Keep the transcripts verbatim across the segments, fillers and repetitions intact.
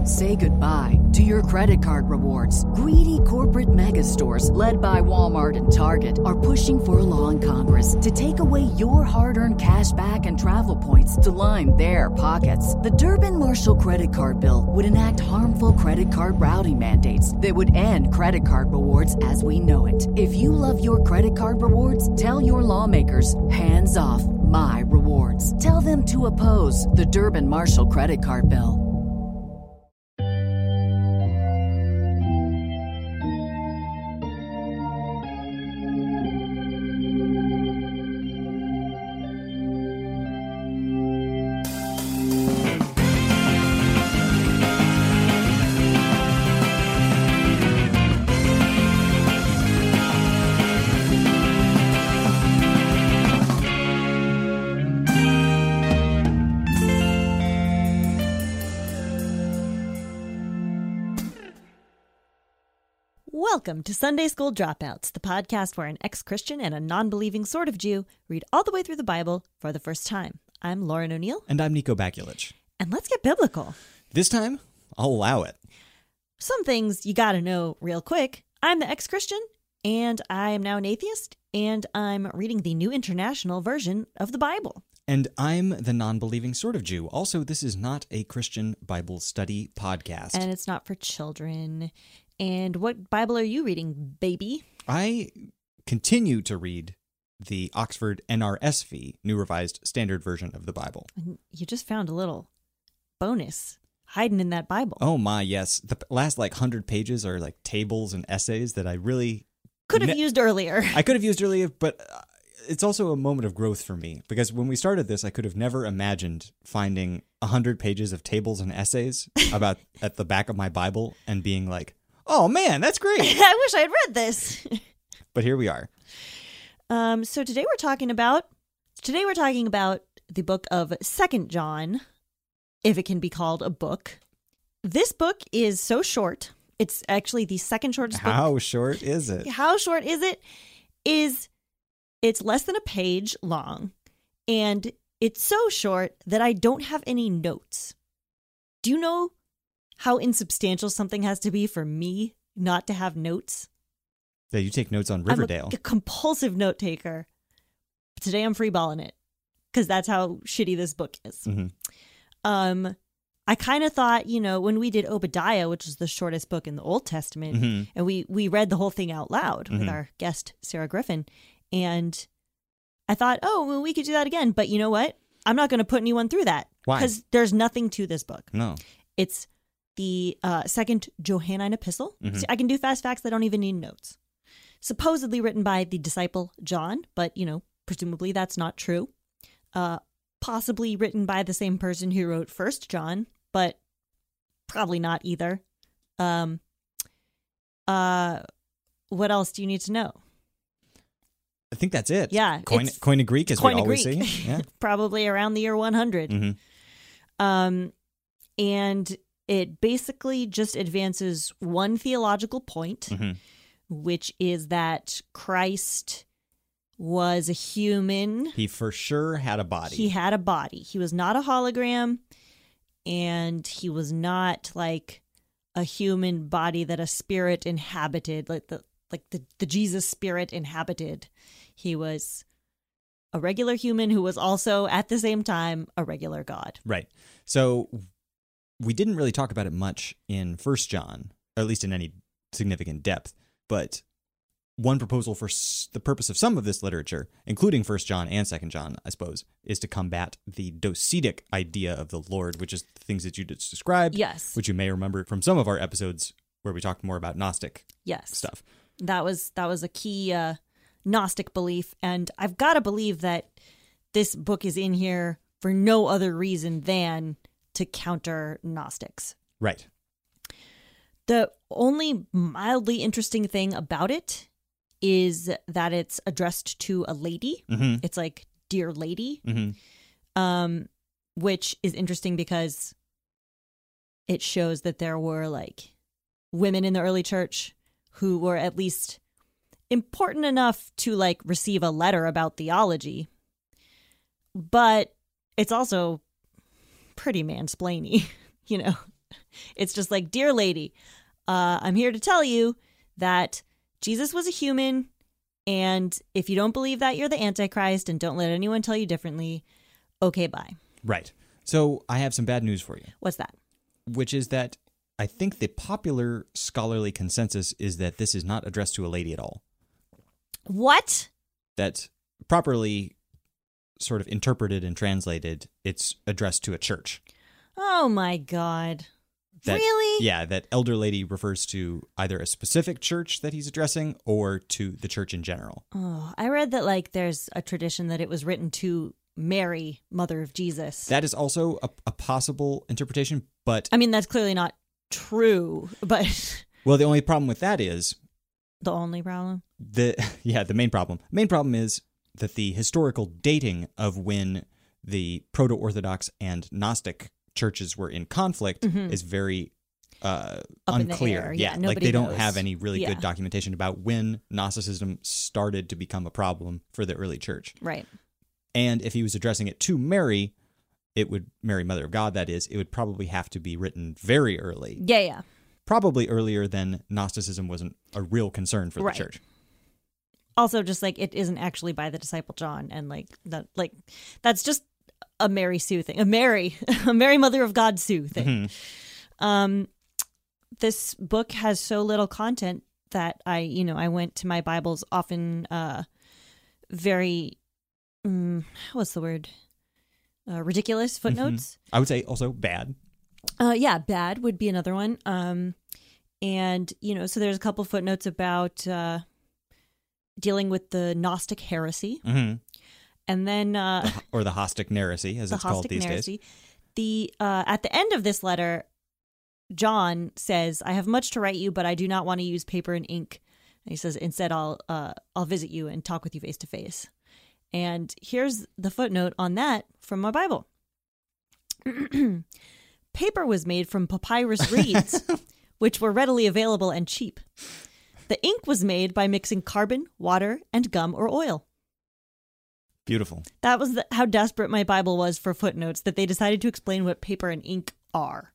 Say goodbye to your credit card rewards. Greedy corporate mega stores, led by Walmart and Target, are pushing for a law in Congress to take away your hard-earned cash back and travel points to line their pockets. The Durbin-Marshall credit card bill would enact harmful credit card routing mandates that would end credit card rewards as we know it. If you love your credit card rewards, tell your lawmakers, hands off my rewards. Tell them to oppose the Durbin-Marshall credit card bill. Welcome to Sunday School Dropouts, the podcast where an ex-Christian and a non-believing sort of Jew read all the way through the Bible for the first time. I'm Lauren O'Neill. And I'm Nico Bakulich. And let's get biblical. This time, I'll allow it. Some things you gotta know real quick. I'm the ex-Christian, and I am now an atheist, and I'm reading the New International Version of the Bible. And I'm the non-believing sort of Jew. Also, this is not a Christian Bible study podcast. And it's not for children. And what Bible are you reading, baby? I continue to read the Oxford N R S V, New Revised Standard Version of the Bible. You just found a little bonus hiding in that Bible. Oh my, yes. The last like one hundred pages are like tables and essays that I really... Could have ne- used earlier. I could have used earlier, but it's also a moment of growth for me. Because when we started this, I could have never imagined finding one hundred pages of tables and essays about at the back of my Bible and being like, oh, man, that's great. I wish I had read this. But here we are. Um, so today we're talking about today we're talking about the book of Second John, if it can be called a book. This book is so short. It's actually the second shortest book. How short is it? How short is it? Is it's less than a page long, and it's so short that I don't have any notes. Do you know how insubstantial something has to be for me not to have notes? Yeah, you take notes on Riverdale. I'm a, a compulsive note taker. But today I'm freeballing it because that's how shitty this book is. Mm-hmm. Um, I kind of thought, you know, when we did Obadiah, which is the shortest book in the Old Testament, Mm-hmm. and we we read the whole thing out loud Mm-hmm. with our guest Sarah Griffin, and I thought, oh, well, we could do that again. But you know what? I'm not going to put anyone through that. Why? Because there's nothing to this book. No. It's the uh, second Johannine epistle. Mm-hmm. See, I can do fast facts that don't even need notes. Supposedly written by the disciple John, but, you know, presumably that's not true. Uh, possibly written by the same person who wrote First John, but probably not either. Um, uh, what else do you need to know? I think that's it. Yeah. Coin, it's coin of Greek, as we Coin of always Greek. say. Yeah. Probably around the year one hundred. Mm-hmm. Um, and it basically just advances one theological point, Mm-hmm. which is that Christ was a human. He for sure had a body. He had a body. He was not a hologram, and he was not like a human body that a spirit inhabited, like the like the, the Jesus spirit inhabited. He was a regular human who was also at the same time a regular God. Right. So we didn't really talk about it much in First John, or at least in any significant depth. But one proposal for s- the purpose of some of this literature, including First John and Second John, I suppose, is to combat the docetic idea of the Lord, which is the things that you just described. Yes. Which you may remember from some of our episodes where we talked more about Gnostic Yes. stuff. That was that was a key uh, Gnostic belief, and I've got to believe that this book is in here for no other reason than to counter Gnostics. Right. The only mildly interesting thing about it is that it's addressed to a lady. Mm-hmm. It's like, dear lady, Mm-hmm. um, which is interesting because it shows that there were like women in the early church who were at least important enough to like receive a letter about theology. But it's also pretty mansplainy, you know. It's just like, dear lady, uh, I'm here to tell you that Jesus was a human, and if you don't believe that, you're the Antichrist, and don't let anyone tell you differently. Okay, bye. Right. So I have some bad news for you. What's that? Which is that I think the popular scholarly consensus is that this is not addressed to a lady at all. What? That properly sort of interpreted and translated, it's addressed to a church. Oh my God. That, really? Yeah, that elder lady refers to either a specific church that he's addressing or to the church in general. Oh, I read that like there's a tradition that it was written to Mary, mother of Jesus. That is also a, a possible interpretation, but... I mean, that's clearly not true, but... Well, the only problem with that is... The only problem? the Yeah, the main problem. Main problem is that the historical dating of when the proto-Orthodox and Gnostic churches were in conflict mm-hmm. is very uh, unclear. Yeah, yeah like they knows. don't have any really yeah. good documentation about when Gnosticism started to become a problem for the early church. Right. And if he was addressing it to Mary, it would, Mary, Mother of God, that is, it would probably have to be written very early. Yeah, yeah. Probably earlier than Gnosticism wasn't a real concern for right. the church. Also, just like it isn't actually by the disciple John, and like that, like that's just a Mary Sue thing, a Mary, a Mary Mother of God Sue thing. Mm-hmm. Um, this book has so little content that I, you know, I went to my Bibles often, uh, very. Mm, what's the word? Uh, ridiculous footnotes. Mm-hmm. I would say also bad. Uh, yeah, bad would be another one. Um, and, you know, so there's a couple footnotes about uh, dealing with the Gnostic heresy. Mm-hmm. And then... Uh, the, or the Gnostic heresy, as the it's called Gnostic these heresy. days. The, uh, at the end of this letter, John says, I have much to write you, but I do not want to use paper and ink. And he says, instead, I'll uh, I'll visit you and talk with you face to face. And here's the footnote on that from my Bible. Paper was made from papyrus reeds, which were readily available and cheap. The ink was made by mixing carbon, water, and gum or oil. Beautiful. That was the, how desperate my Bible was for footnotes, that they decided to explain what paper and ink are.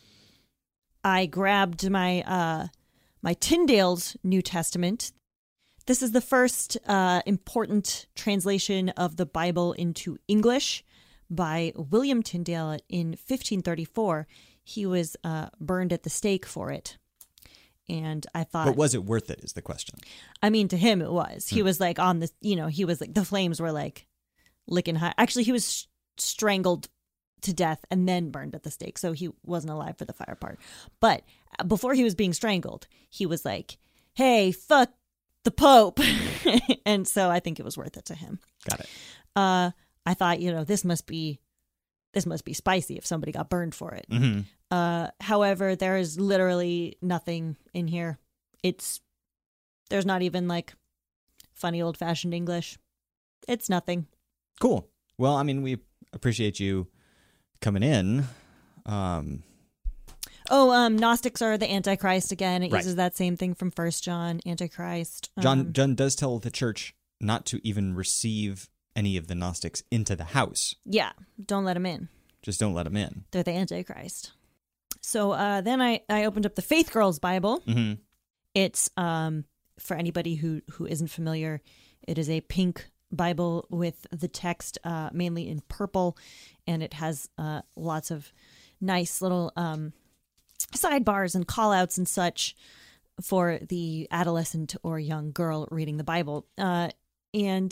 I grabbed my uh, my Tyndale's New Testament. This is the first uh, important translation of the Bible into English by William Tyndale in fifteen thirty-four. He was uh, burned at the stake for it. And I thought... But was it worth it is the question. I mean, to him it was. He hmm. was like on the, you know, he was like, the flames were like licking high. Actually, he was sh- strangled to death and then burned at the stake. So he wasn't alive for the fire part. But before he was being strangled, he was like, hey, fuck the Pope. And so I think it was worth it to him. Got it. Uh, I thought, you know, this must be, this must be spicy if somebody got burned for it. Mm-hmm. Uh, however, there is literally nothing in here. It's, there's not even like funny old fashioned English. It's nothing. Cool. Well, I mean, we appreciate you coming in. Um, oh, um, Gnostics are the Antichrist again. It right. uses that same thing from First John, Antichrist. Um, John, John does tell the church not to even receive any of the Gnostics into the house. Yeah. Don't let them in. Just don't let them in. They're the Antichrist. So uh, then I, I opened up the Faith Girls Bible. Mm-hmm. It's, um, for anybody who, who isn't familiar, it is a pink Bible with the text uh, mainly in purple, and it has uh, lots of nice little um, sidebars and call-outs and such for the adolescent or young girl reading the Bible. Uh, and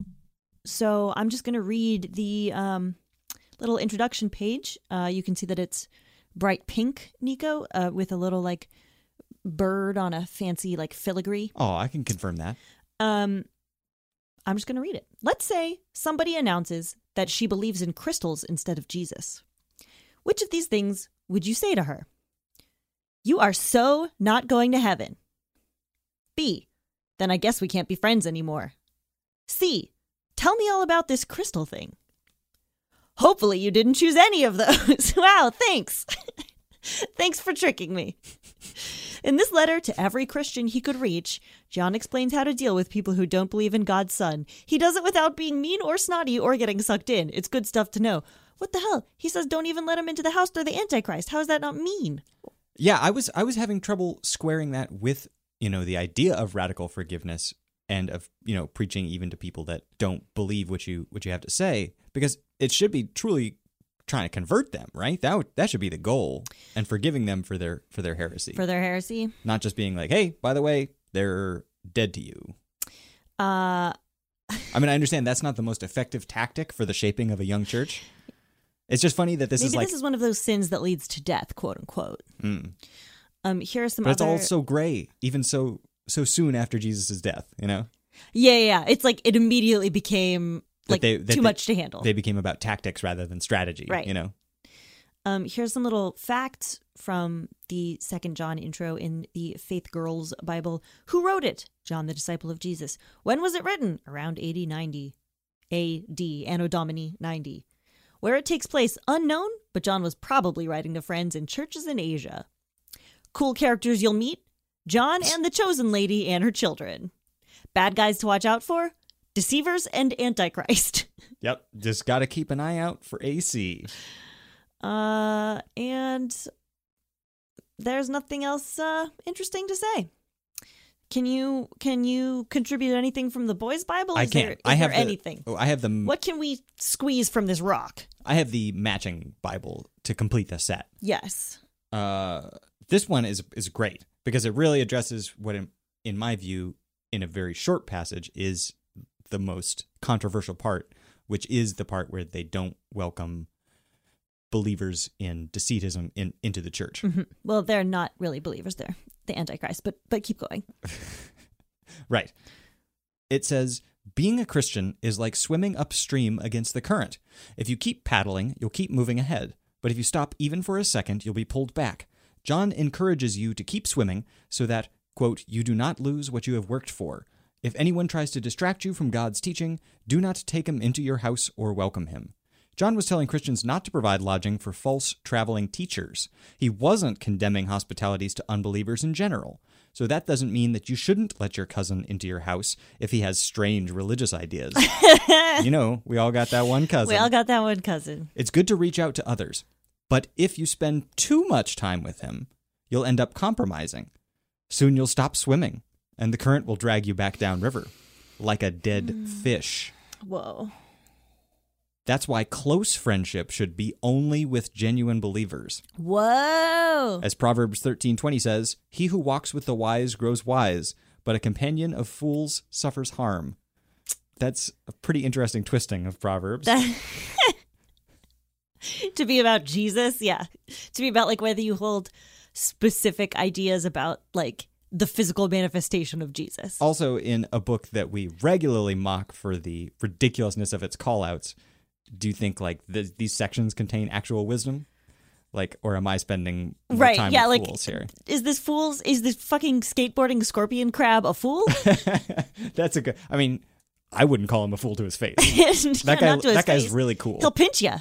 so I'm just going to read the um, little introduction page. Uh, you can see that it's bright pink, Nico, uh, with a little like bird on a fancy like filigree. Oh, I can confirm that. Um, I'm just going to read it. Let's say somebody announces that she believes in crystals instead of Jesus. Which of these things would you say to her? You are so not going to heaven. B. Then I guess we can't be friends anymore. C. Tell me all about this crystal thing. Hopefully you didn't choose any of those. Wow, thanks. Thanks for tricking me. In this letter to every Christian he could reach, John explains how to deal with people who don't believe in God's Son. He does it without being mean or snotty or getting sucked in. It's good stuff to know. What the hell? He says don't even let him into the house. They're the Antichrist. How is that not mean? Yeah, I was I was having trouble squaring that with, you know, the idea of radical forgiveness and of, you know, preaching even to people that don't believe what you what you have to say, because it should be truly trying to convert them, right? That would, that should be the goal, and forgiving them for their for their heresy. For their heresy. Not just being like, "Hey, by the way, they're dead to you." Uh I mean, I understand that's not the most effective tactic for the shaping of a young church. It's just funny that this maybe is like this is one of those sins that leads to death, quote unquote. Mm. Um, here are some But other. it's all so gray, even so so soon after Jesus' death, you know? Yeah, yeah, yeah. It's like it immediately became That like they- that too they- much to handle. They became about tactics rather than strategy, Right. you know? Um, here's some little facts from the Second John intro in the Faith Girls Bible. Who wrote it? John, the disciple of Jesus. When was it written? Around A D ninety. A D, Anno Domini ninety. Where it takes place, unknown, but John was probably writing to friends in churches in Asia. Cool characters you'll meet? John and the chosen lady and her children. Bad guys to watch out for? Deceivers and Antichrist. Yep. Just got to keep an eye out for A C. Uh, and there's nothing else uh, interesting to say. Can you can you contribute anything from the boys' Bible? Is I can't. There, is I have there the, anything? Oh, I have the What can we squeeze from this rock? I have the matching Bible to complete the set. Yes. Uh, this one is is great because it really addresses what, in, in my view, in a very short passage, is the most controversial part, which is the part where they don't welcome believers in deceitism in, into the church. Mm-hmm. Well, they're not really believers. They're the Antichrist, but but keep going. Right. It says, being a Christian is like swimming upstream against the current. If you keep paddling, you'll keep moving ahead. But if you stop even for a second, you'll be pulled back. John encourages you to keep swimming so that, quote, you do not lose what you have worked for. If anyone tries to distract you from God's teaching, do not take him into your house or welcome him. John was telling Christians not to provide lodging for false traveling teachers. He wasn't condemning hospitalities to unbelievers in general. So that doesn't mean that you shouldn't let your cousin into your house if he has strange religious ideas. You know, we all got that one cousin. We all got that one cousin. It's good to reach out to others. But if you spend too much time with him, you'll end up compromising. Soon you'll stop swimming, and the current will drag you back downriver, like a dead mm. fish. Whoa. That's why close friendship should be only with genuine believers. Whoa! As Proverbs thirteen twenty says, he who walks with the wise grows wise, but a companion of fools suffers harm. That's a pretty interesting twisting of Proverbs. That- to be about Jesus, yeah. To be about like whether you hold specific ideas about like the physical manifestation of Jesus. Also, in a book that we regularly mock for the ridiculousness of its callouts, do you think like the, these sections contain actual wisdom? Like, or am I spending more right, time yeah, with like, fools here? Is this fool's, is this fucking skateboarding scorpion crab a fool? That's a good, I mean, I wouldn't call him a fool to his face. Yeah, that guy, not to his that guy's face. really cool. He'll pinch you.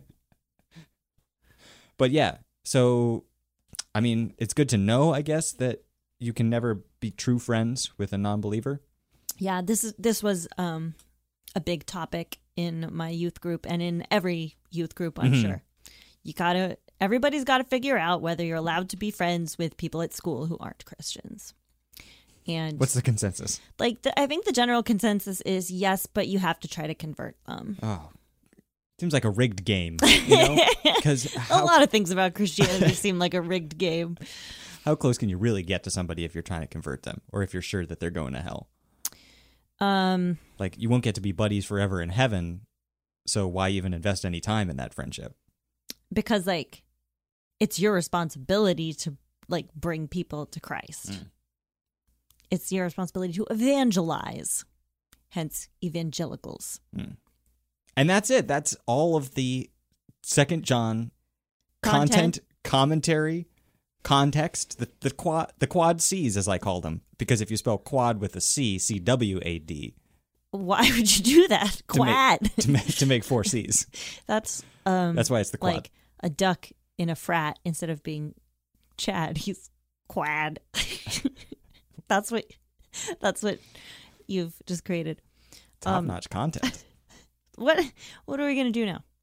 But yeah, so, I mean, it's good to know, I guess, that you can never be true friends with a non-believer. Yeah, this is this was um, a big topic in my youth group and in every youth group, I'm Mm-hmm. sure. You gotta, everybody's got to figure out whether you're allowed to be friends with people at school who aren't Christians. And What's the consensus? like, the, I think the general consensus is yes, but you have to try to convert them. Oh, seems like a rigged game, you know? Because A lot of things about Christianity seem like a rigged game. how close can you really get to somebody if you're trying to convert them, or if you're sure that they're going to hell? Um, Like, you won't get to be buddies forever in heaven, so why even invest any time in that friendship? because like, it's your responsibility to like bring people to Christ. Mm. It's your responsibility to evangelize, hence evangelicals. Mm. And that's it. That's all of the Second John Content. content, commentary, context, the, the quad the quad C's, as I call them. Because if you spell quad with a C, C W A D, Why would you do that? to make, Quad. to make, to make four C's. That's um. That's why it's the quad. like a duck in a frat instead of being Chad. He's quad. That's what. That's what you've just created. Top um, notch content. What What are we gonna do now?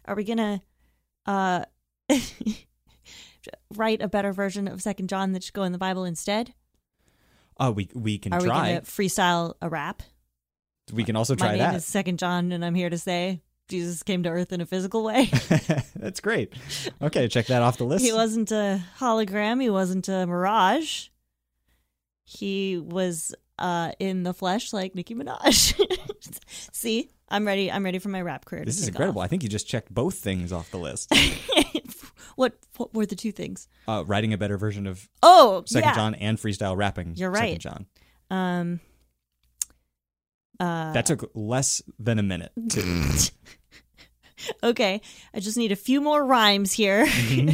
Are we gonna uh, write a better version of Second John that should go in the Bible instead? Oh, we we can Are try. we gonna freestyle a rap? We can also try My name that. is Second John, and I'm here to say Jesus came to Earth in a physical way. That's great. Okay, check that off the list. He wasn't a hologram. He wasn't a mirage. He was uh, in the flesh like Nicki Minaj. See, I'm ready. I'm ready for my rap career. This to is take incredible. off. I think you just checked both things off the list. what What were the two things? Uh, writing a better version of Oh, Second yeah. John and freestyle rapping. You're right. Second John. Um. Uh, That took less than a minute. To... okay, I just need a few more rhymes here.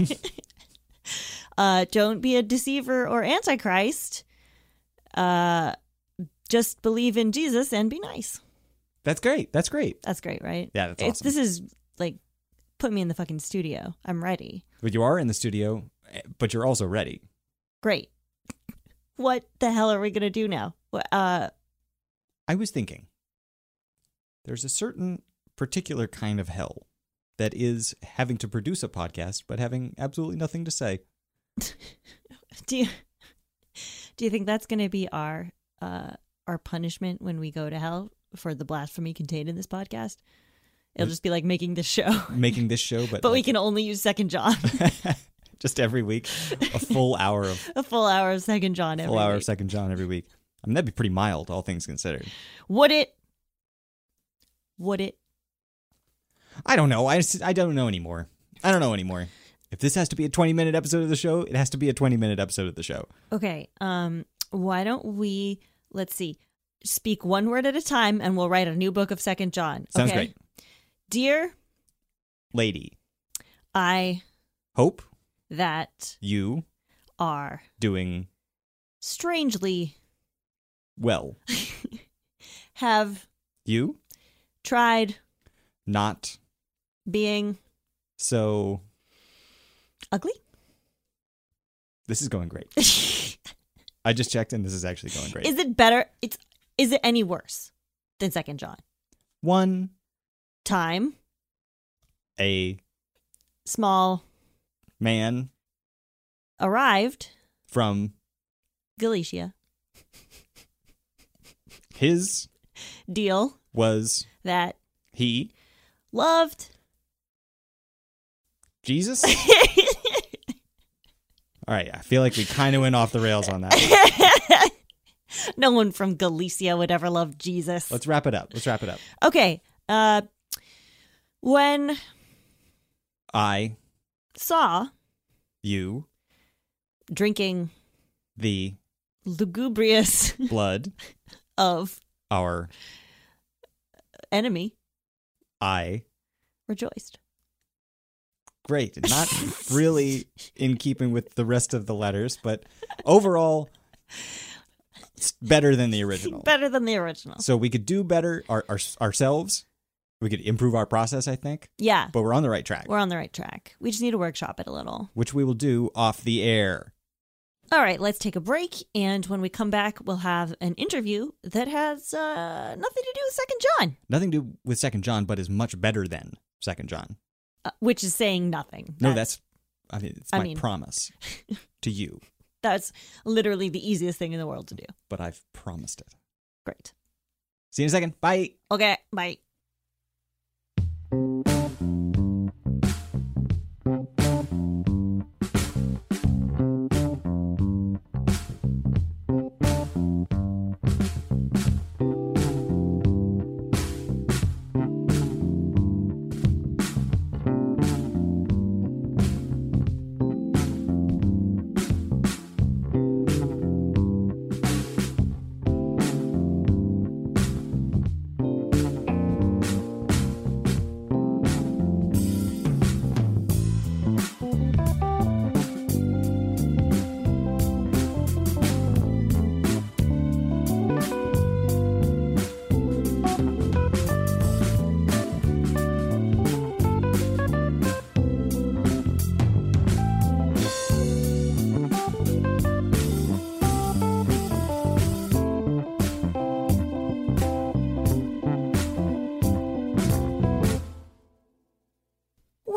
uh, don't be a deceiver or antichrist. Uh, just believe in Jesus and be nice. That's great. That's great. That's great, right? Yeah, that's It's, awesome. this is like, put me in the fucking studio. I'm ready. But you are in the studio, but you're also ready. Great. What the hell are we gonna do now? Wh- Uh, I was thinking, there's a certain particular kind of hell that is having to produce a podcast, but having absolutely nothing to say. do you do you think that's gonna be our uh our punishment when we go to hell for the blasphemy contained in this podcast? It'll just be like making this show, Making this show, but but we like, can only use Second John. just every week, a full hour of A full hour of Second John every full hour week. of Second John every week. I mean, that'd be pretty mild, all things considered. Would it? Would it? I don't know. I, I don't know anymore. I don't know anymore. If this has to be a twenty minute episode of the show, it has to be a twenty minute episode of the show. Okay. Um. Why don't we? Let's see. Speak one word at a time, and we'll write a new book of Second John. Sounds okay? great. Dear, Lady, I hope that you are doing strangely well. have You tried not being so. ugly. This is going great. I just checked, and this is actually going great. Is it better? It's is it any worse than Second John? One, Time, a small, man arrived, from Galicia, his deal was that he loved. Jesus? All right, I feel like we kind of went off the rails on that. No one from Galicia would ever love Jesus. Let's wrap it up. Let's wrap it up. Okay. Uh, when I, saw you, drinking the lugubrious blood, of our enemy, I. rejoiced. Great. Not really in keeping with the rest of the letters, but overall, it's better than the original. Better than the original. So we could do better our, our, ourselves. We could improve our process, I think. Yeah. But we're on the right track, We're on the right track. We just need to workshop it a little. which we will do off the air. All right, let's take a break. And when we come back, we'll have an interview that has uh, nothing to do with Second John, Nothing to do with Second John, but is much better than Second John. uh, which is saying nothing. No, that's, I mean, it's I my mean- promise to you, That's literally the easiest thing in the world to do. but I've promised it. Great. See you in a second. Bye. Okay, bye.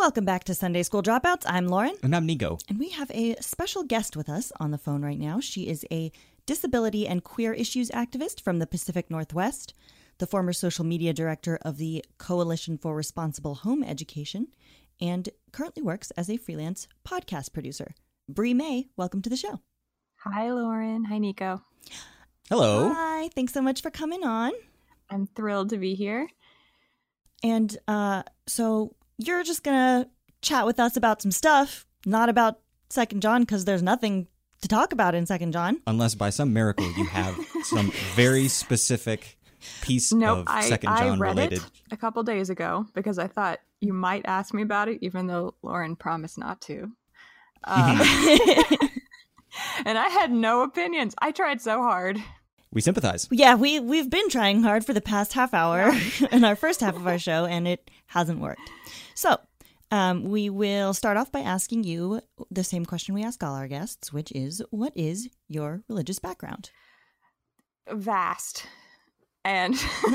Welcome back to Sunday School Dropouts. I'm Lauren. And I'm Nico. And we have a special guest with us on the phone right now. She is a disability and queer issues activist from the Pacific Northwest, the former social media director of the Coalition for Responsible Home Education, and currently works as a freelance podcast producer. Bree May, welcome to the show. Hi, Lauren. Hi, Nico. Hello. Hi. Thanks so much for coming on. I'm thrilled to be here. And uh, so you're just going to chat with us about some stuff, not about Second John, because there's nothing to talk about in Second John. Unless by some miracle you have some very specific piece nope, of Second I, John I read related. it a couple days ago because I thought you might ask me about it, even though Lauren promised not to. Um, and I had no opinions. I tried so hard. We sympathize. Yeah, we, we've been trying hard for the past half hour in our first half of our show, and it hasn't worked. So um, we will start off by asking you the same question we ask all our guests, which is, what is your religious background? Vast. And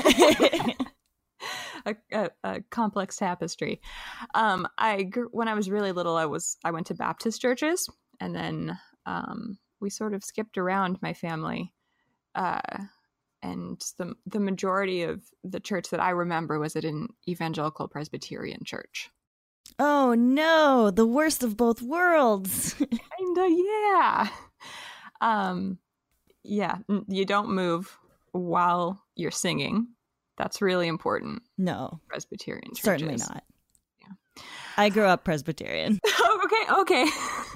a, a, a complex tapestry. Um, I gr- when I was really little, I was I went to Baptist churches, and then um, we sort of skipped around my family. Uh, and the the majority of the church that I remember was at an evangelical Presbyterian church. Oh no, the worst of both worlds. Kinda, yeah. Um, yeah, you don't move while you're singing. That's really important. No. Presbyterian churches. Certainly not. Yeah. I grew up Presbyterian. Oh, okay, okay.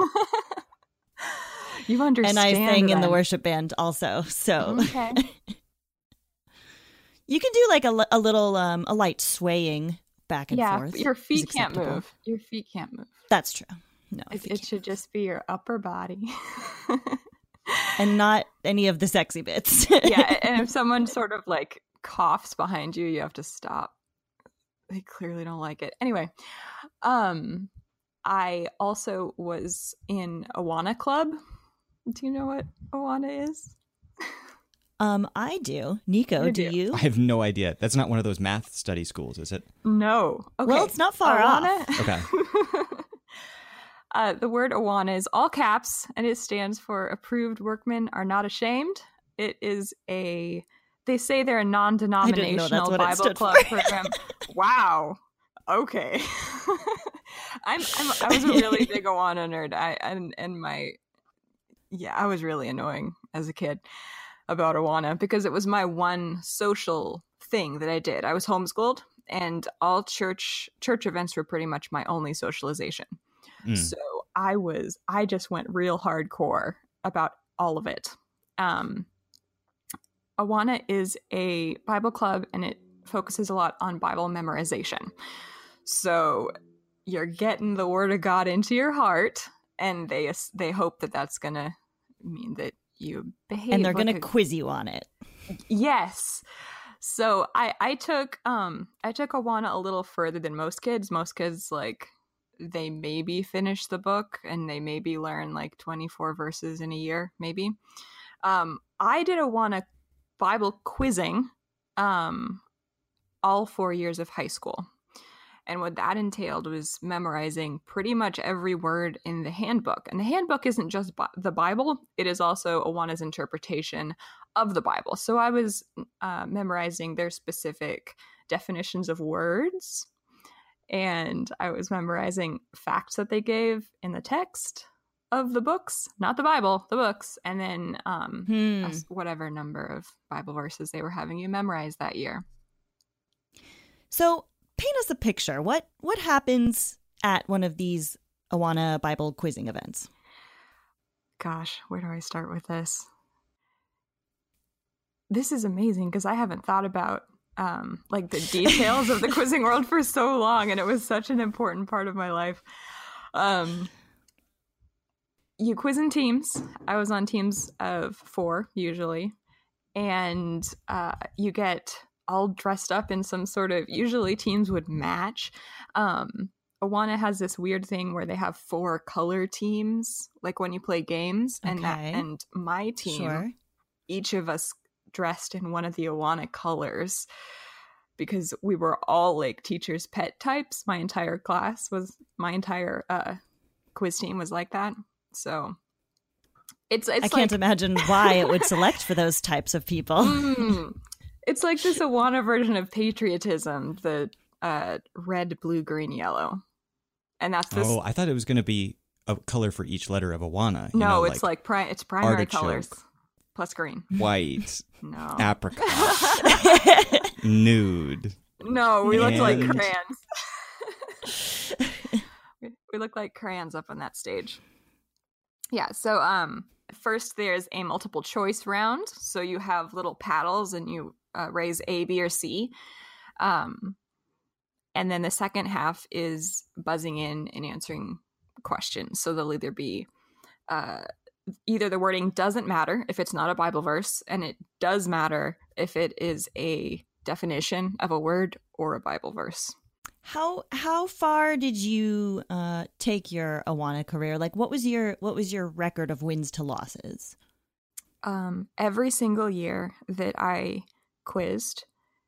You understand. And I sang then. in the worship band also. So Okay. you can do like a, a little, um, a light swaying back and yeah, forth. your feet is can't acceptable. move. Your feet can't move. That's true. No, It, feet it can't should move. just be your upper body. And not any of the sexy bits. Yeah, and if someone sort of like coughs behind you, you have to stop. They clearly don't like it. Anyway, um, I also was in Awana Club. Do you know what Awana is? Um, I do. Nico, You do do. you? I have no idea. That's not one of those math study schools, is it? No. Okay. Well, it's not far Awana- off. Okay. uh, the word Awana is all caps, and it stands for Approved Workmen Are Not Ashamed. It is a, they say they're a non-denominational what it Bible stood club for. program. Wow. Okay. I'm, I'm, I was a really big Awana nerd. I, and, and my, yeah, I was really annoying as a kid about Awana because it was my one social thing that I did. I was homeschooled, and all church church events were pretty much my only socialization. Mm. So I was, I just went real hardcore about all of it. Um, Awana is a Bible club, and it focuses a lot on Bible memorization. So you're getting the Word of God into your heart, and they they hope that that's going to mean that you behave. And they're like going to a- quiz you on it. Yes. So I I took um I took Awana a little further than most kids. Most kids, like, they maybe finish the book and they maybe learn like twenty-four verses in a year, maybe. Um, I did Awana Bible quizzing um all four years of high school. And what that entailed was memorizing pretty much every word in the handbook. And the handbook isn't just bi- the Bible. It is also Awana's interpretation of the Bible. So I was uh, memorizing their specific definitions of words. And I was memorizing facts that they gave in the text of the books, not the Bible, the books. And then um, Hmm. us- whatever number of Bible verses they were having you memorize that year. So paint us a picture. What what happens at one of these Awana Bible quizzing events? Gosh, where do I start with this? This is amazing because I haven't thought about um, like the details of the quizzing world for so long, and it was such an important part of my life. Um, you quiz in teams. I was on teams of four usually, and uh, you get all dressed up in some sort of, usually teams would match. Um, Awana has this weird thing where they have four color teams, like when you play games, and that, Okay. and my team, Sure. each of us dressed in one of the Awana colors because we were all like teachers' pet types. My entire class was, my entire uh, quiz team was like that. So it's, it's I can't like, imagine why it would select for those types of people. mm, it's like this Awana version of patriotism, the uh, red, blue, green, yellow. And that's this. Oh, I thought it was going to be a color for each letter of Awana. You no, know, it's like, like pri- it's primary artichoke, colors plus green. white, No. apricot, nude. No, we looked like And- crayons. we, we look like crayons up on that stage. Yeah, so um, first there's a multiple choice round. So you have little paddles and you uh, raise A, B, or C. Um, and then the second half is buzzing in and answering questions. So they'll either be uh, either the wording doesn't matter if it's not a Bible verse, and it does matter if it is a definition of a word or a Bible verse. How how far did you uh, take your Awana career? Like, what was your what was your record of wins to losses? Um, every single year that I quizzed,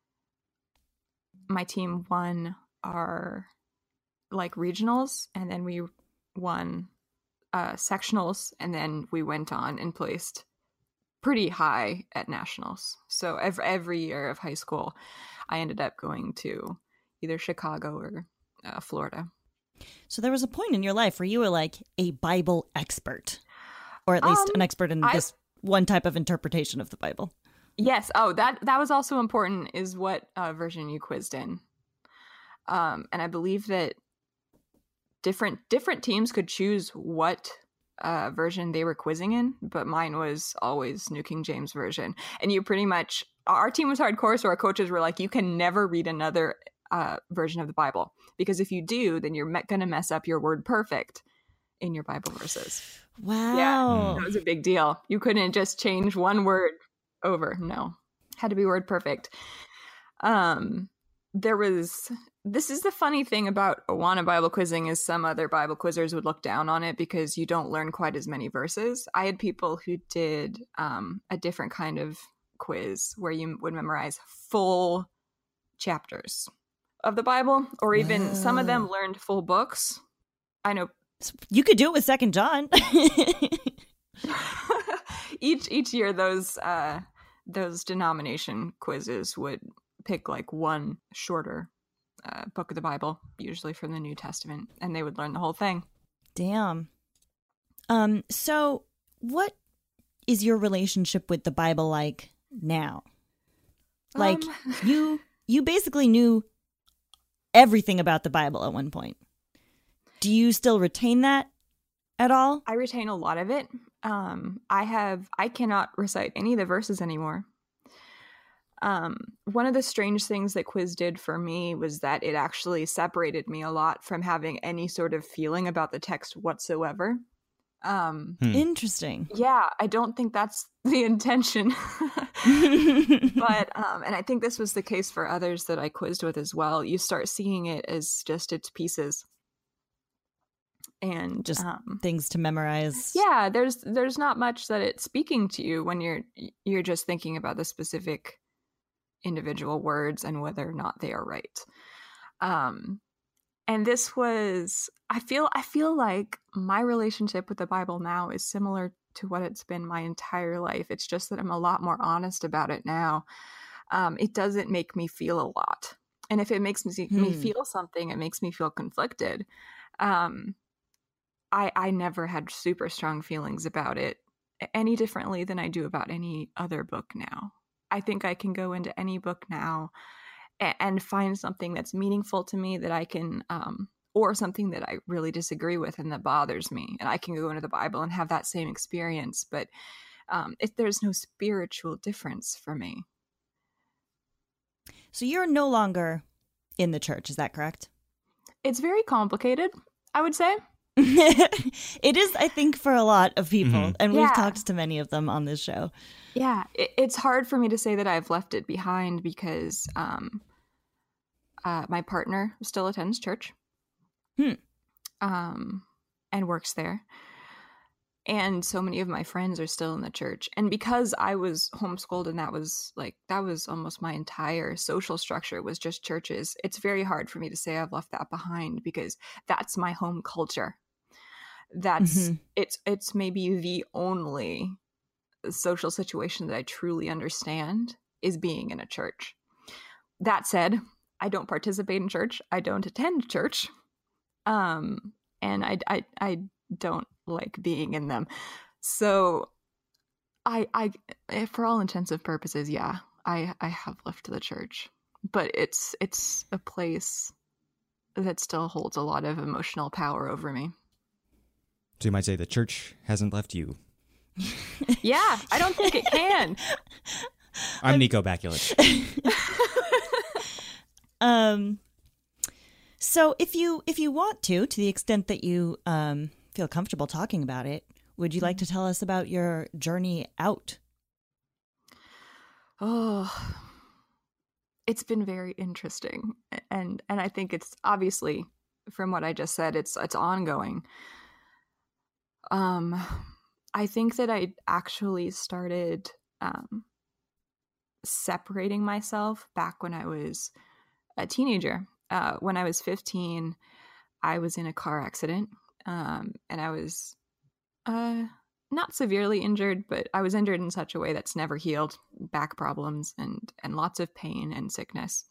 my team won our like regionals, and then we won uh, sectionals, and then we went on and placed pretty high at nationals. So every every year of high school, I ended up going to either Chicago or uh, Florida. So there was a point in your life where you were like a Bible expert, or at least Um, an expert in I- this one type of interpretation of the Bible. Yes. Oh, that that was also important. Is what uh, version you quizzed in, um, and I believe that different different teams could choose what uh, version they were quizzing in, but mine was always New King James Version. And you pretty much, our team was hardcore, so our coaches were like, you can never read another uh, version of the Bible, because if you do, then you're me- going to mess up your word perfect in your Bible verses. Wow. Yeah, that was a big deal. You couldn't just change one word over. No, had to be word perfect. Um, there was, this is the funny thing about Awana Bible quizzing, is some other Bible quizzers would look down on it because you don't learn quite as many verses. I had people who did um, a different kind of quiz where you would memorize full chapters of the Bible, or even Wow. some of them learned full books. I know You could do it with Second John. each each year those uh those denomination quizzes would pick like one shorter uh, book of the Bible, usually from the New Testament, and they would learn the whole thing. Damn. Um. So, what is your relationship with the Bible like now? Like Um, you, you basically knew everything about the Bible at one point. Do you still retain that at all? I retain a lot of it. Um, I have I cannot recite any of the verses anymore. Um, one of the strange things that quiz did for me was that it actually separated me a lot from having any sort of feeling about the text whatsoever. Um, Hmm. Interesting. yeah, I don't think that's the intention. But um, and I think this was the case for others that I quizzed with as well. You start seeing it as just its pieces, and Just um, Things to memorize. yeah, there's there's not much that it's speaking to you when you're you're just thinking about the specific individual words and whether or not they are right. Um, and this was I feel I feel like my relationship with the Bible now is similar to what it's been my entire life. It's just that I'm a lot more honest about it now. Um, it doesn't make me feel a lot, and if it makes me, me Hmm. feel something, it makes me feel conflicted. Um, I I never had super strong feelings about it any differently than I do about any other book now. I think I can go into any book now and, and find something that's meaningful to me that I can, um, or something that I really disagree with and that bothers me, and I can go into the Bible and have that same experience. But um, if there's no spiritual difference for me. So you're no longer in the church, is that correct? It's very complicated, I would say. It is, I think, for a lot of people, Mhm. and we've Yeah. talked to many of them on this show. Yeah, it, it's hard for me to say that I've left it behind because um, uh, my partner still attends church Hmm. um, and works there. And so many of my friends are still in the church. And because I was homeschooled and that was like, that was almost my entire social structure was just churches, it's very hard for me to say I've left that behind because that's my home culture. That's, mm-hmm. it's, it's maybe the only social situation that I truly understand is being in a church. That said, I don't participate in church. I don't attend church. Um, and I, I, I don't like being in them. So I, I, for all intensive purposes, yeah, I, I have left the church, but it's, it's a place that still holds a lot of emotional power over me. So you might say the church hasn't left you. Yeah, I don't think it can. I'm Nico Bakulich. um, so if you if you want to, to the extent that you um feel comfortable talking about it, would you like to tell us about your journey out? Oh, it's been very interesting, and and I think it's obviously from what I just said, it's it's ongoing. Um, I think that I actually started um, separating myself back when I was a teenager. Uh, when I was fifteen, I was in a car accident, um, and I was uh, not severely injured, but I was injured in such a way that's never healed, back problems and and lots of pain and sickness.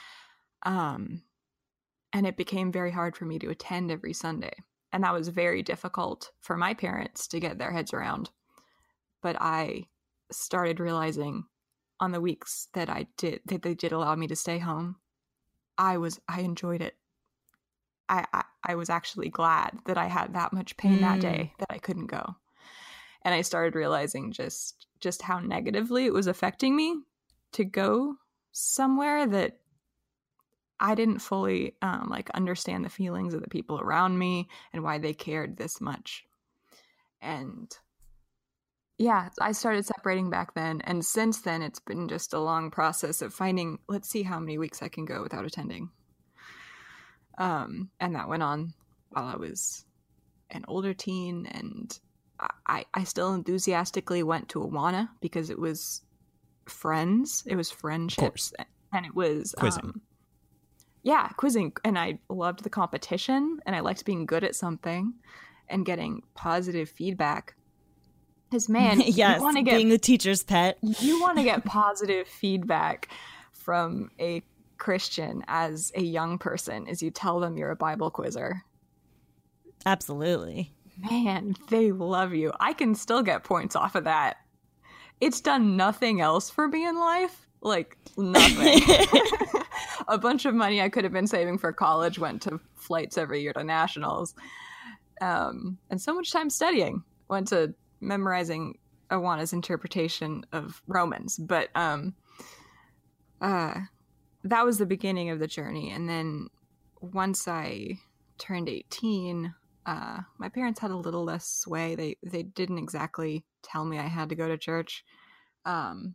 Um, and it became very hard for me to attend every Sunday. And that was very difficult for my parents to get their heads around. But I started realizing on the weeks that I did, that they did allow me to stay home, I was, I enjoyed it. I, I, I was actually glad that I had that much pain mm. that day that I couldn't go. And I started realizing just, just how negatively it was affecting me to go somewhere that I didn't fully um, like understand the feelings of the people around me and why they cared this much. And yeah, I started separating back then. And since then, it's been just a long process of finding, let's see how many weeks I can go without attending. Um, and that went on while I was an older teen. And I, I still enthusiastically went to Awana because it was friends. It was friendships. And it was quizzing. Um, Yeah, quizzing. And I loved the competition and I liked being good at something and getting positive feedback. Because, man, yes, you want to get being the teacher's pet. You want to get positive feedback from a Christian as a young person as you tell them you're a Bible quizzer. Absolutely. Man, they love you. I can still get points off of that. It's done nothing else for me in life. Like, nothing. A bunch of money I could have been saving for college went to flights every year to nationals. Um, and so much time studying went to memorizing Awana's interpretation of Romans. But um, uh, that was the beginning of the journey. And then once I turned eighteen, uh, my parents had a little less sway. They, they didn't exactly tell me I had to go to church. Um,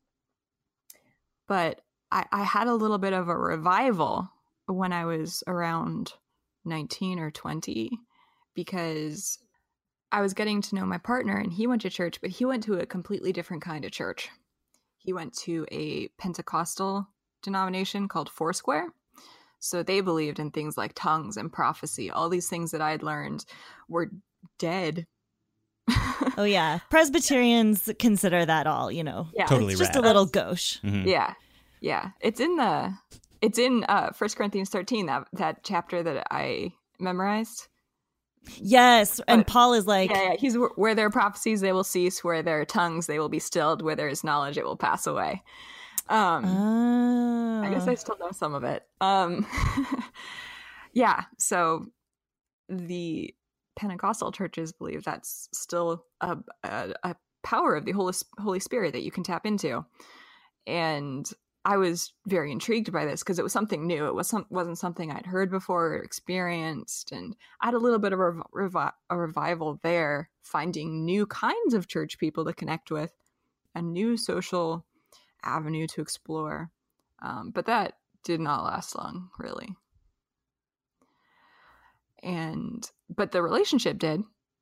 but I, I had a little bit of a revival when I was around nineteen or twenty because I was getting to know my partner and he went to church, but he went to a completely different kind of church. He went to a Pentecostal denomination called Foursquare. So they believed in things like tongues and prophecy. All these things that I'd learned were dead. Oh, yeah. Presbyterians consider that all, you know. Yeah, totally it's just rad. a little gauche. Mm-hmm. Yeah. Yeah, it's in the, it's in uh, First Corinthians thirteen, that that chapter that I memorized. Yes, and but, Paul is like, yeah, yeah, he's where there are prophecies, they will cease. Where there are tongues, they will be stilled. Where there is knowledge, it will pass away. Um, oh. I guess I still know some of it. Um, yeah, so the Pentecostal churches believe that's still a, a, a power of the Holy Holy Spirit that you can tap into, and I was very intrigued by this because it was something new. It was some, wasn't something I'd heard before or experienced. And I had a little bit of a, revi- a revival there, finding new kinds of church people to connect with, a new social avenue to explore. Um, but that did not last long, really. And, but the relationship did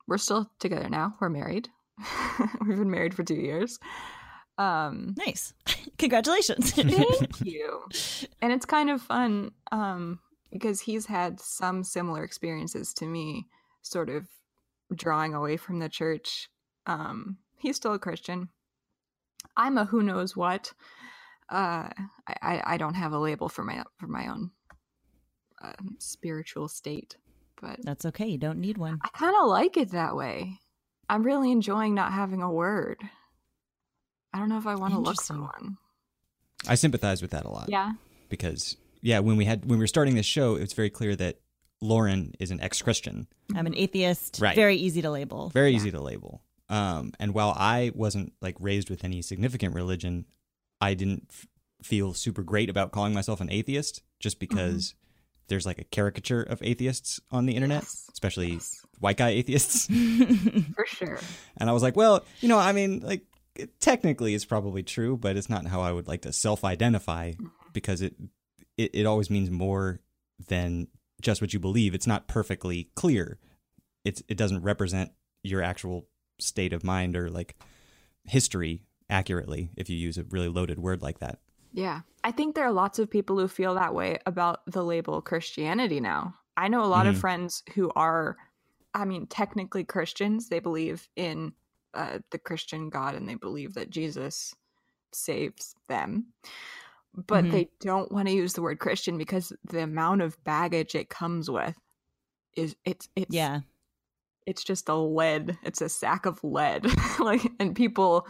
we're still together now. We're married. We've been married for two years. Um, Nice. Congratulations. Thank you. And it's kind of fun um, because he's had some similar experiences to me, sort of drawing away from the church. Um, he's still a Christian. I'm a who knows what. Uh, I, I don't have a label for my for my own uh, spiritual state, but That's okay. You don't need one. I kind of like it that way. I'm really enjoying not having a word. I don't know if I want to look for Interesting. one. I sympathize with that a lot. Yeah. Because yeah, when we had when we were starting this show, it was very clear that Lauren is an ex-Christian. I'm an atheist. Right. Very easy to label. Very easy to label. Um, and while I wasn't like raised with any significant religion, I didn't f- feel super great about calling myself an atheist, just because mm-hmm. there's like a caricature of atheists on the internet, Yes. especially Yes. white guy atheists. For sure. And I was like, well, you know, I mean, like it, technically it's probably true, but it's not how I would like to self-identify, mm-hmm. because it, it it always means more than just what you believe. It's not perfectly clear. It's it doesn't represent your actual state of mind or like history accurately if you use a really loaded word like that. Yeah. I think there are lots of people who feel that way about the label Christianity now. I know a lot Mhm. of friends who are, I mean, technically Christians. They believe in uh, the Christian God and they believe that Jesus saves them. But Mhm. they don't want to use the word Christian because the amount of baggage it comes with is it's it's Yeah. it's just a lead. It's a sack of lead. Like, and people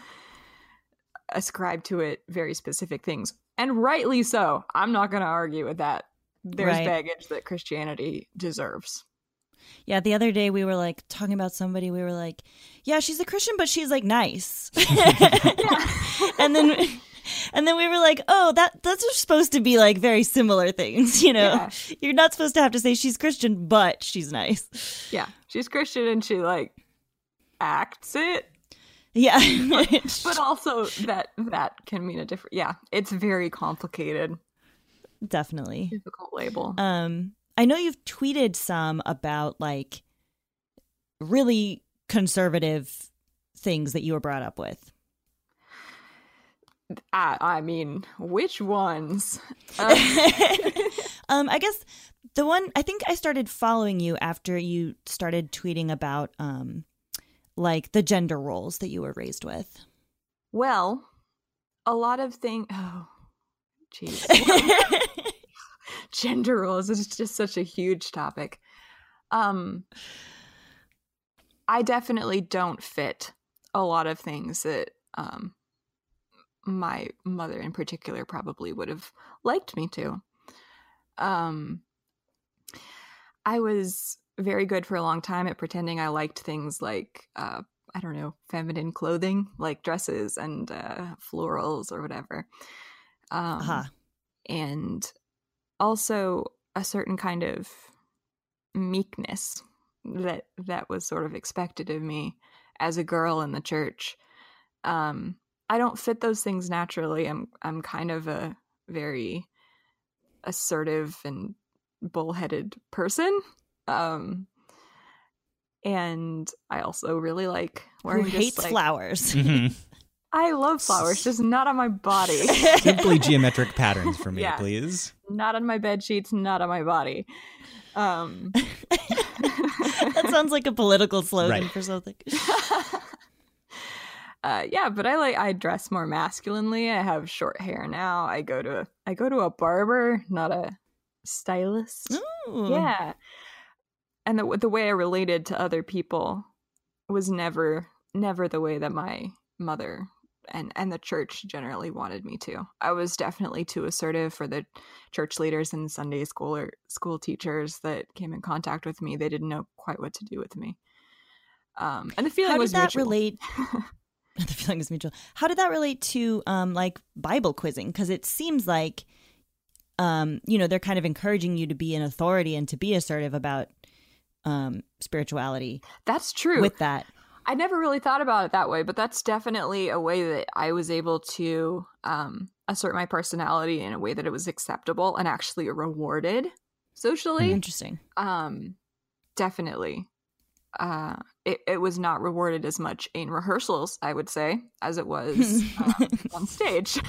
ascribe to it very specific things, and rightly so. I'm not going to argue with that. There's Right. baggage that Christianity deserves. Yeah, the other day we were like talking about somebody. We were like, "Yeah, she's a Christian, but she's like nice." and then, and then we were like, "Oh, that that's supposed to be like very similar things, you know? Yeah. You're not supposed to have to say she's Christian, but she's nice." Yeah, she's Christian and she like acts it, Yeah, but also that that can mean a different. Yeah, it's very complicated, definitely. difficult label. Um, I know you've tweeted some about like really conservative things that you were brought up with. I, I mean, which ones? Uh, um, I guess the one I think I started following you after you started tweeting about um, like the gender roles that you were raised with. well, a lot of things. Oh, jeez. Gender roles is just such a huge topic. Um, I definitely don't fit a lot of things that um, my mother in particular probably would have liked me to. Um, I was very good for a long time at pretending I liked things like, uh, I don't know, feminine clothing, like dresses and uh, florals or whatever. Um, Uh-huh. And also a certain kind of meekness that that was sort of expected of me as a girl in the church. Um, I don't fit those things naturally. I'm I'm kind of a very assertive and bullheaded person. Um, and I also really like Who wearing just, hates like, flowers? Mhm. I love flowers, just not on my body. Simply geometric patterns for me, Yeah. please. Not on my bed sheets, not on my body. Um, That sounds like a political slogan Right. for something. uh, yeah, but I like I dress more masculinely. I have short hair now. I go to I go to a barber, not a stylist. Ooh. Yeah, and the the way I related to other people was never never the way that my mother and and the church generally wanted me to. I was definitely too assertive for the church leaders and Sunday school or school teachers that came in contact with me. They didn't know quite what to do with me. Um, and the feeling How did was that mutual. relate? The feeling is mutual. How did that relate to um, like Bible quizzing? Because it seems like, um, you know, they're kind of encouraging you to be an authority and to be assertive about um, spirituality. That's true. With that, I never really thought about it that way, but that's definitely a way that I was able to um, assert my personality in a way that it was acceptable and actually rewarded socially. interesting. Um, definitely. uh, it, it was not rewarded as much in rehearsals, I would say, as it was uh, on stage.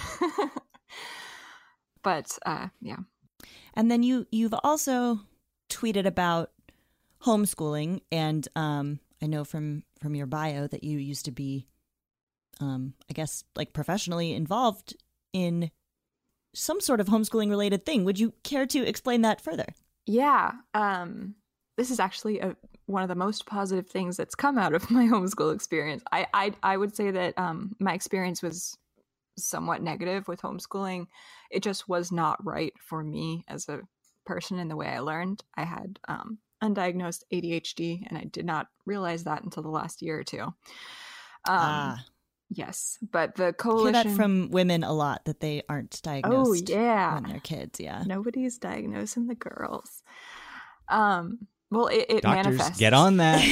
But uh, yeah. And then you you've also tweeted about homeschooling, and um, I know from from your bio that you used to be, um, I guess, like professionally involved in some sort of homeschooling related thing. Would you care to explain that further? Yeah. Um, this is actually a, one of the most positive things that's come out of my homeschool experience. I I, I would say that um, my experience was somewhat negative with homeschooling. It just was not right for me as a person in the way I learned. I had um, undiagnosed A D H D, and I did not realize that until the last year or two. Um, ah. Yes, but the I coalition... hear that from women a lot, that they aren't diagnosed oh, yeah. when they're kids. Yeah. Nobody's diagnosing the girls. Um, well, it, it Doctors, manifests. get on that.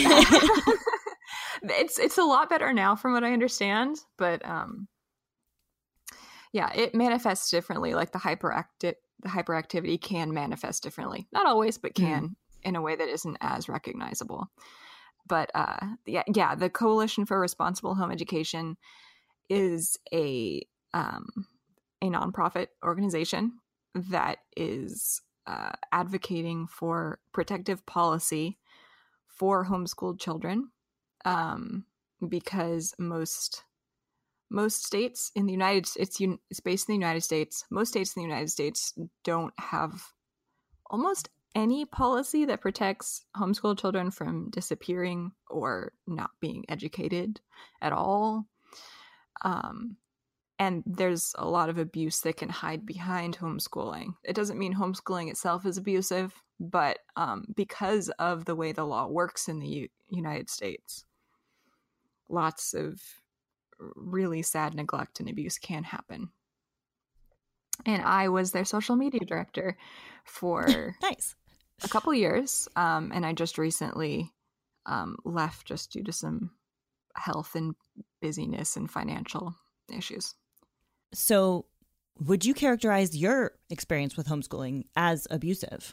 it's it's a lot better now from what I understand, but um, yeah, it manifests differently. Like the hyperactive, the hyperactivity can manifest differently. Not always, but can mm. in a way that isn't as recognizable. But uh, yeah, yeah, the Coalition for Responsible Home Education is a um, a nonprofit organization that is uh, advocating for protective policy for homeschooled children, um, because most most states in the United States, it's, it's based in the United States. Most states in the United States don't have almost any policy that protects homeschool children from disappearing or not being educated at all. Um, and there's a lot of abuse that can hide behind homeschooling. It doesn't mean homeschooling itself is abusive, but um, because of the way the law works in the U- United States, lots of really sad neglect and abuse can happen. And I was their social media director for nice. a couple years. Um, and I just recently um, left just due to some health and busyness and financial issues. So would you characterize your experience with homeschooling as abusive?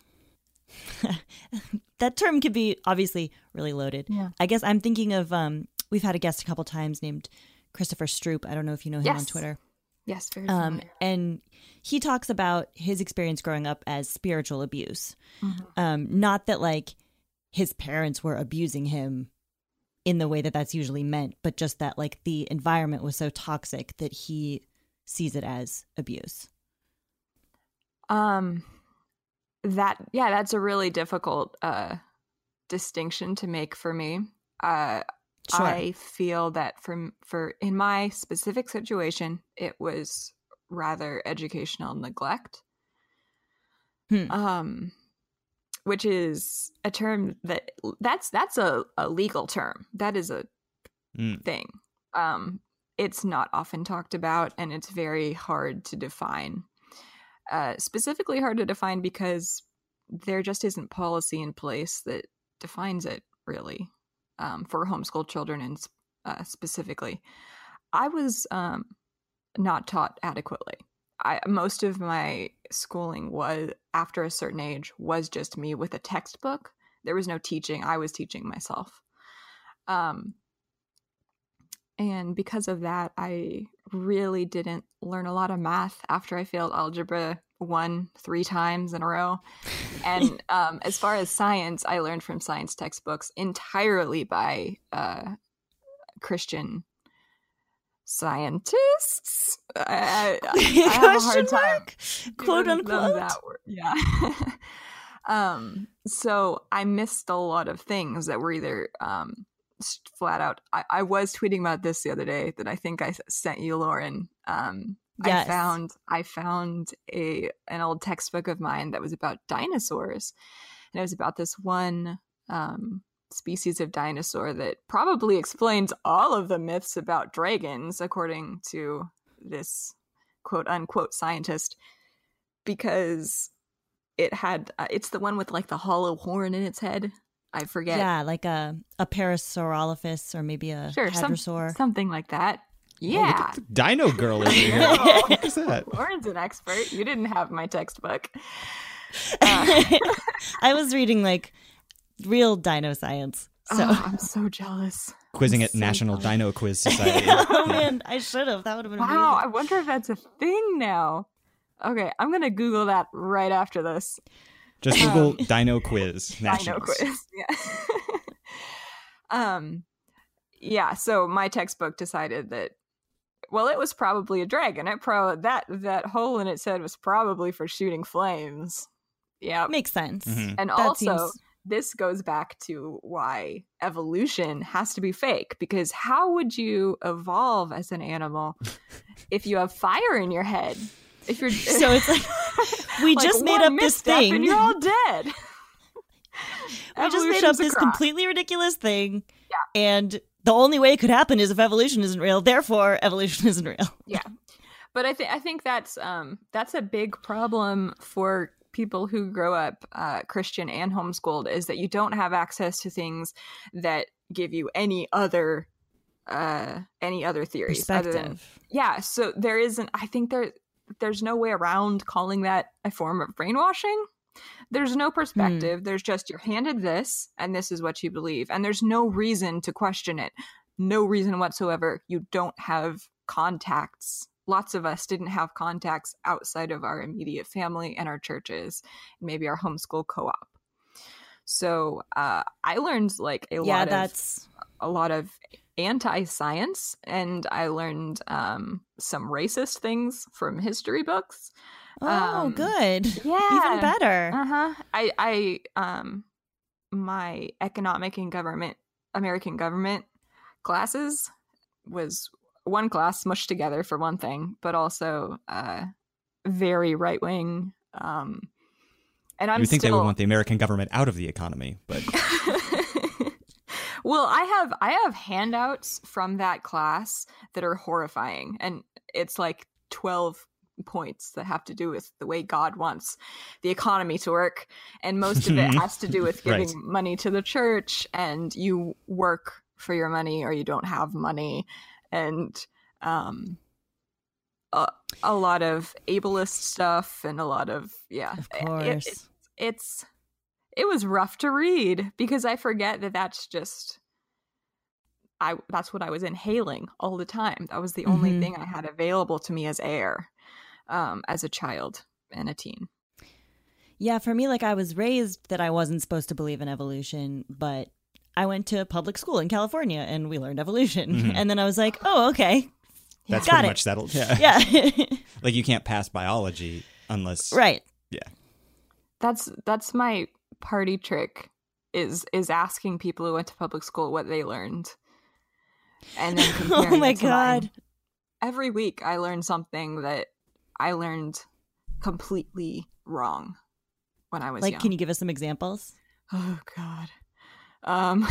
That term could be obviously really loaded. Yeah. I guess I'm thinking of, um, we've had a guest a couple times named Christopher Stroop. I don't know if you know him yes. on Twitter. Yes, very um, familiar. And he talks about his experience growing up as spiritual abuse. Mm-hmm. Um, not that like his parents were abusing him in the way that that's usually meant, but just that like the environment was so toxic that he sees it as abuse. Um, that, yeah, that's a really difficult uh, distinction to make for me. Uh, Sure. I feel that from for in my specific situation, it was rather educational neglect, Hmm. um, which is a term that that's that's a, a legal term. That is a Mm. thing. Um, it's not often talked about, and it's very hard to define. Uh, specifically hard to define because there just isn't policy in place that defines it really. Um, for homeschool children and uh, specifically, I was um, not taught adequately. I, most of my schooling was after a certain age was just me with a textbook. There was no teaching. I was teaching myself. Um, and because of that, I really didn't learn a lot of math after I failed algebra one three times in a row. And um, as far as science, I learned from science textbooks entirely by uh, Christian scientists. I, I, I have a hard time. Quote unquote. That word. Yeah. um, so I missed a lot of things that were either um, flat out. I, I was tweeting about this the other day that I think I sent you, Lauren. Um, Yes. I found I found a an old textbook of mine that was about dinosaurs, and it was about this one um, species of dinosaur that probably explains all of the myths about dragons, according to this quote unquote scientist, because it had uh, it's the one with like the hollow horn in its head. I forget. Yeah, like a a Parasaurolophus or maybe a sure, hadrosaur, some, something like that. Yeah. Oh, look at the Dino Girl over here. What is that? Lauren's an expert. You didn't have my textbook. Uh. I was reading like real dino science So Oh, I'm so jealous. Quizzing I'm at so National jealous. Dino Quiz Society. oh man, I should have. That would have been Wow, I amazing. wonder if that's a thing now. Okay, I'm gonna Google that right after this. Just Google Um, Dino Quiz Dino Nationals. quiz. Yeah. um, yeah. So my textbook decided that, well, it was probably a dragon. It pro that that hole in its head was probably for shooting flames. Yeah. Makes sense. Mhm. And That also, seems- this goes back to why evolution has to be fake, because how would you evolve as an animal if you have fire in your head? If you're So it's like we like, just made one up this misstep thing. and you're all dead. We just made up Evolution's a this crop. completely ridiculous thing. Yeah. And the only way it could happen is if evolution isn't real. Therefore, evolution isn't real. Yeah, but I think I think that's um that's a big problem for people who grow up uh, Christian and homeschooled, is that you don't have access to things that give you any other uh any other theories other than- Perspective. yeah. So there isn't. I think there there's no way around calling that a form of brainwashing. There's no perspective. There's just you're handed this, and this is what you believe, and there's no reason to question it. No reason whatsoever. You don't have contacts. Lots of us didn't have contacts outside of our immediate family and our churches, and maybe our homeschool co-op. So uh, I learned like a Yeah, lot that's of a lot of anti-science, and I learned um, some racist things from history books. oh Um, good. Yeah, Even better. Uh-huh. I I um my economic and government American government classes was one class smushed together for one thing, but also uh very right wing. Um and I'm You would think still they would want the American government out of the economy, but well, I have I have handouts from that class that are horrifying, and it's like twelve points that have to do with the way God wants the economy to work, and most of it has to do with giving Right. money to the church, and you work for your money or you don't have money, and um a, a lot of ableist stuff, and a lot of yeah Of it- course. it- it's it was rough to read, because I forget that that's just I that's what I was inhaling all the time. That was the only Mhm. thing I had available to me as air, um, as a child and a teen. Yeah, for me, like I was raised that I wasn't supposed to believe in evolution, but I went to public school in California and we learned evolution. Mhm. And then I was like, oh, okay. that's Got pretty it. much settled. Yeah. Yeah. Like you can't pass biology unless right. That's that's my party trick, is is asking people who went to public school what they learned, and then comparing Oh my it to mine. God. Every week I learn something that I learned completely wrong when I was Like, young. can you give us some examples? Oh God. Um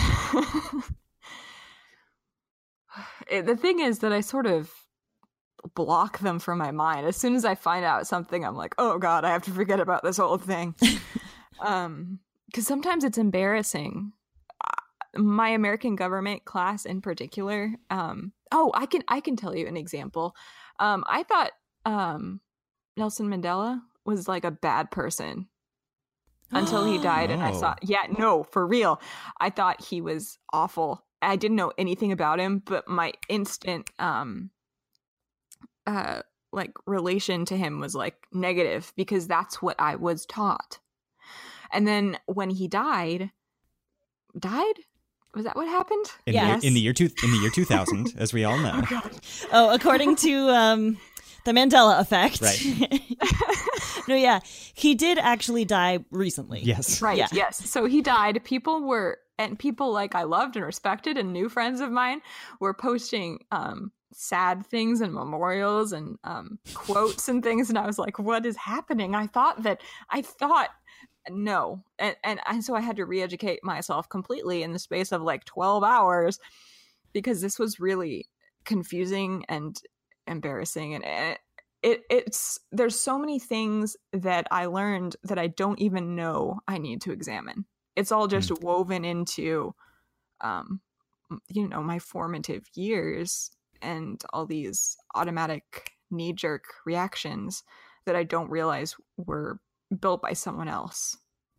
it, the thing is that I sort of block them from my mind. As soon as I find out something, I'm like, oh God, I have to forget about this whole thing. um because sometimes it's embarrassing. Uh, My American government class in particular. Um oh, I can I can tell you an example. Um I thought um Nelson Mandela was like a bad person until he died, and I Oh. saw yeah no for real I thought he was awful. I didn't know anything about him, but my instant um uh like relation to him was like negative, because that's what I was taught. And then when he died died was that what happened? in, Yes. the, in the year two in the year two thousand, as we all know. Oh, according to um, the Mandela effect. Right. No, yeah. He did actually die recently. Yes. Right. Yeah. Yes. So he died. People were, and people like I loved and respected, and new friends of mine were posting um, sad things and memorials and um, quotes and things. And I was like, what is happening? I thought that, I thought, no. And, and, and so I had to re-educate myself completely in the space of like twelve hours, because this was really confusing and embarrassing. And it, it it's there's so many things that I learned that I don't even know I need to examine. It's all just Mm. woven into um you know my formative years, and all these automatic knee-jerk reactions that I don't realize were built by someone else.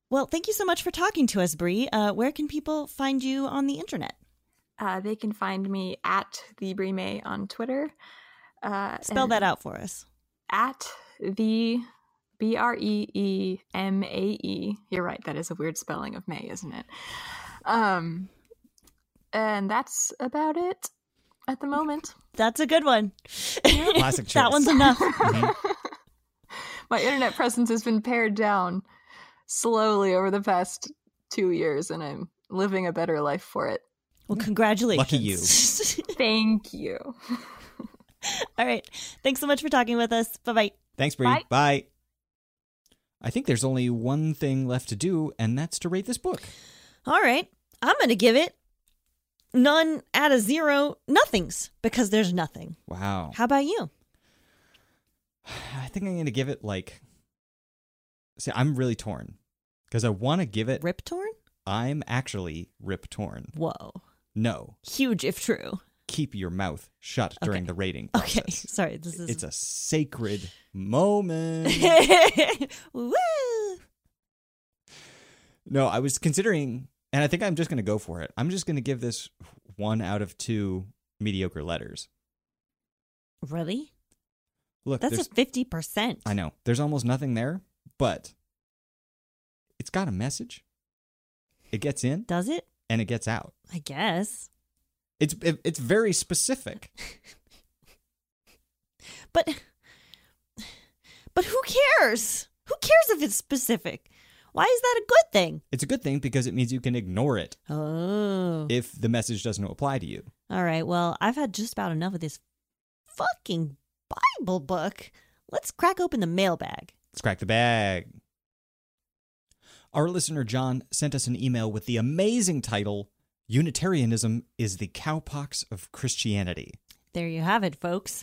Well, thank you so much for talking to us, Bree. Uh, where can people find you on the internet? Uh, they can find me at the Bree May on Twitter. Uh, Spell that out for us. At the B R E E M A E. You're right. That is a weird spelling of May, isn't it? Um, and that's about it at the moment. That's a good one. Classic choice. That one's enough. Mhm. My internet presence has been pared down slowly over the past two years, and I'm living a better life for it. Well, congratulations. Lucky you. Thank you. All right. Thanks so much for talking with us. Bye-bye. Thanks, Bree. Bye. Bye. I think there's only one thing left to do, and that's to rate this book. All right. I'm going to give it none out of zero nothings because there's nothing. Wow. How about you? I think I'm going to give it like... See, I'm really torn because I want to give it... Rip torn? I'm actually rip torn. Whoa. No. Huge if true. Keep your mouth shut during Okay. the rating process. Okay. Sorry. This is... It's a sacred moment. Woo! No, I was considering, and I think I'm just going to go for it. I'm just going to give this one out of two mediocre letters. Really? Look, That's there's, a fifty percent. I know there's almost nothing there, but it's got a message. It gets in Does it? and it gets out. I guess. It's it, it's very specific. But but who cares? Who cares if it's specific? Why is that a good thing? It's a good thing because it means you can ignore it Oh. if the message doesn't apply to you. All right. Well, I've had just about enough of this fucking Bible book. Let's crack open the mailbag. Let's crack the bag. Our listener John sent us an email with the amazing title, Unitarianism is the Cowpox of Christianity. There you have it, folks.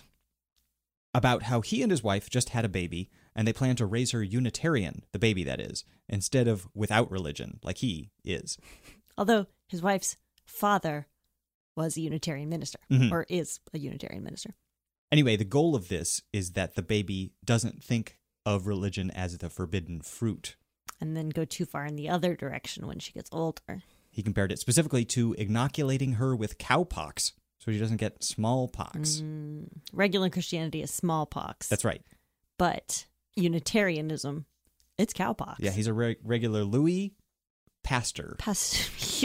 About how he and his wife just had a baby, and they plan to raise her Unitarian, the baby that is, instead of without religion, like he is. Although his wife's father was a Unitarian minister, Mhm. or is a Unitarian minister. Anyway, the goal of this is that the baby doesn't think of religion as the forbidden fruit. And then go too far in the other direction when she gets older. He compared it specifically to inoculating her with cowpox, so she doesn't get smallpox. Mm, regular Christianity is smallpox. That's right. But Unitarianism, it's cowpox. Yeah, he's a re- regular Louis Pasteur. Past-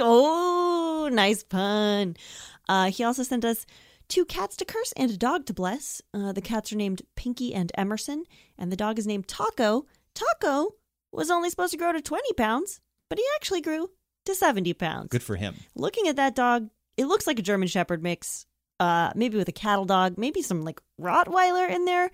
oh, nice pun. Uh, he also sent us two cats to curse and a dog to bless. Uh, the cats are named Pinky and Emerson, and the dog is named Taco. Taco was only supposed to grow to twenty pounds, but he actually grew to seventy pounds. Good for him. Looking at that dog, it looks like a German Shepherd mix, uh, maybe with a cattle dog, maybe some like Rottweiler in there.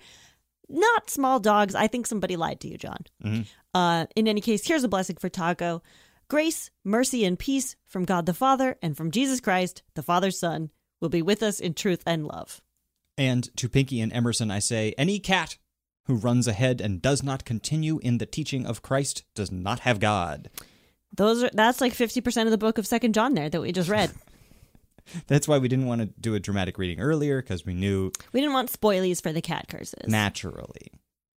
Not small dogs. I think somebody lied to you, John. Mhm. Uh, in any case, here's a blessing for Taco. Grace, mercy, and peace from God the Father and from Jesus Christ, the Father's Son, will be with us in truth and love. And to Pinky and Emerson, I say, any cat who runs ahead and does not continue in the teaching of Christ does not have God. Those are that's like fifty percent of the book of Second John there that we just read. That's why we didn't want to do a dramatic reading earlier, because we knew We didn't want spoilies for the cat curses. naturally.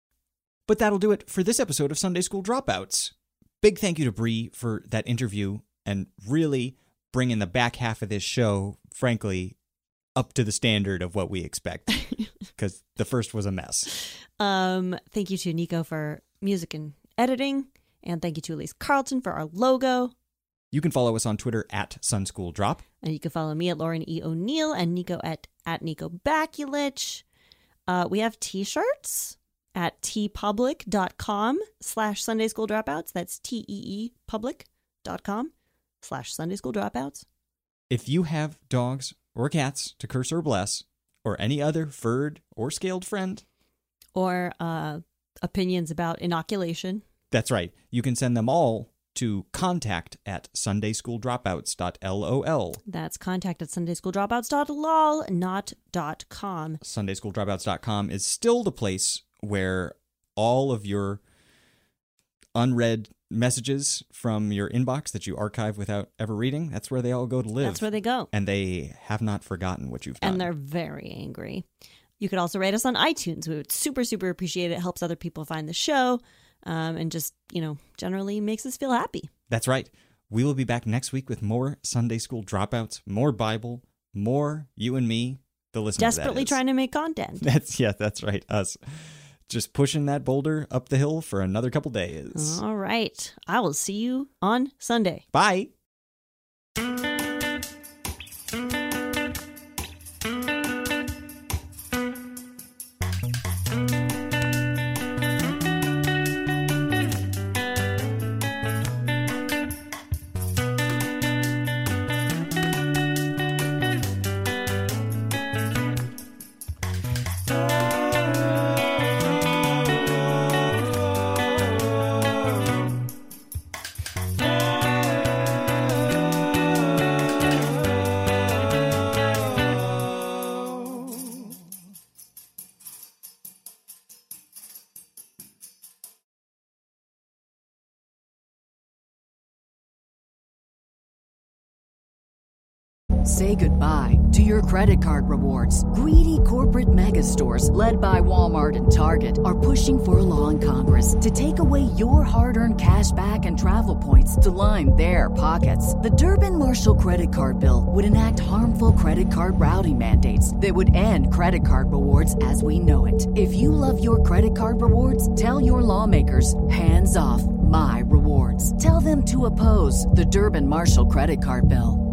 But that'll do it for this episode of Sunday School Dropouts. Big thank you to Bree for that interview and really bringing the back half of this show, frankly, up to the standard of what we expect, because the first was a mess. Um, thank you to Nico for music and editing, and thank you to Elise Carlton for our logo. You can follow us on Twitter at SunSchoolDrop. And you can follow me at Lauren E. O'Neill and Nico at, at Nico Bakulich. Uh, we have t-shirts at teepublic.com slash Sunday School Dropouts. That's T-E-E public.com slash Sunday School Dropouts. If you have dogs or cats to curse or bless, or any other furred or scaled friend, Or uh, opinions about inoculation. that's right, you can send them all to contact at sundayschooldropouts.lol. That's contact at sundaysschooldropouts.lol, not dot com. sundaysschooldropouts dot com is still the place where all of your unread messages from your inbox that you archive without ever reading, that's where they all go to live. That's where they go. And they have not forgotten what you've done. And they're very angry. You could also rate us on iTunes. We would super, super appreciate it. It helps other people find the show. um, and just, you know, generally makes us feel happy. That's right. We will be back next week with more Sunday school dropouts, more Bible, more you and me, the listeners. Desperately trying to make content. That's yeah, that's right. Us just pushing that boulder up the hill for another couple days. All right. I will see you on Sunday. Bye. Say goodbye to your credit card rewards. Greedy corporate mega stores, led by Walmart and Target, are pushing for a law in Congress to take away your hard-earned cash back and travel points to line their pockets. The Durbin-Marshall credit card bill would enact harmful credit card routing mandates that would end credit card rewards as we know it. If you love your credit card rewards, tell your lawmakers, hands off my rewards. Tell them to oppose the Durbin-Marshall credit card bill.